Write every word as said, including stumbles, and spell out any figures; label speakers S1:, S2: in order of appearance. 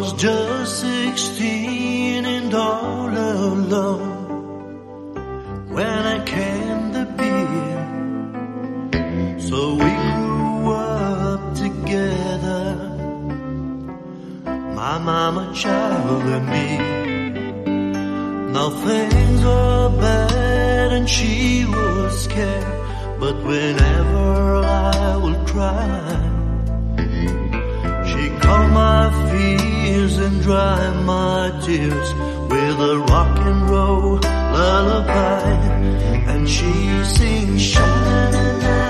S1: was just sixteen and all alone when I came to be. So we grew up together, my mama, child, and me. Now things were bad and she was scared, but whenever I would cry, she calmed my fears and dried my tears with a rock and roll lullaby, and she sings sha-na-na-na.